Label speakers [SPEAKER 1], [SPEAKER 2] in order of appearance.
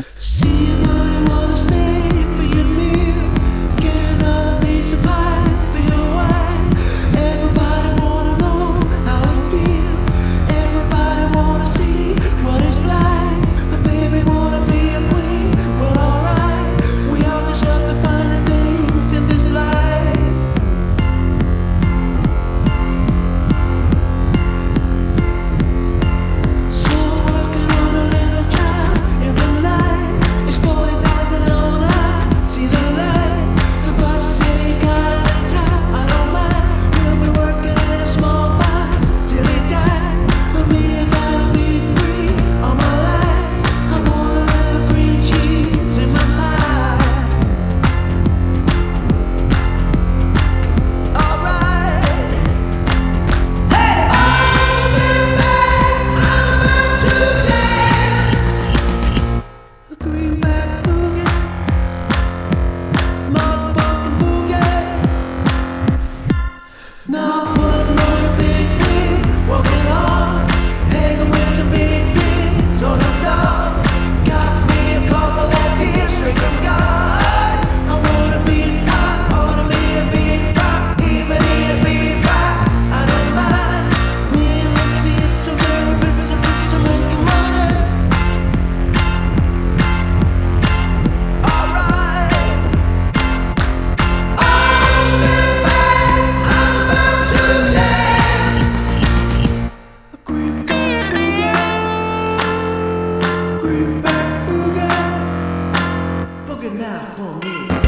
[SPEAKER 1] See another wanna stay for your meal. Get another piece of pie for your wife. Everybody wanna know how it feels. Everybody wanna see what it's like. The baby wanna be a queen. Well, alright. We all just have to find the things in this life. So I'm working on a little job in the night. It's 40,000 on I see the light. The boss said he got a little time. I don't mind. He'll be working in a small box till he died. But me, I gotta be free all my life. I want a little green cheese in my pie. Alright. Hey! Oh, step back. I'm about to dance. A greenback boogie. Motherfucking boogie. Now I'm putting on the big wig, walking on, hanging with the big pigs on the dog. Got me a couple ideas straight from God. I wanna be pop, wanna be a big pop, even eat a big pie. I don't mind. Me and my sister, we're a bit of making money. Alright. Oh, step back, I'm about to dance. A greenback boogie, greenback boogie, boogie now for me.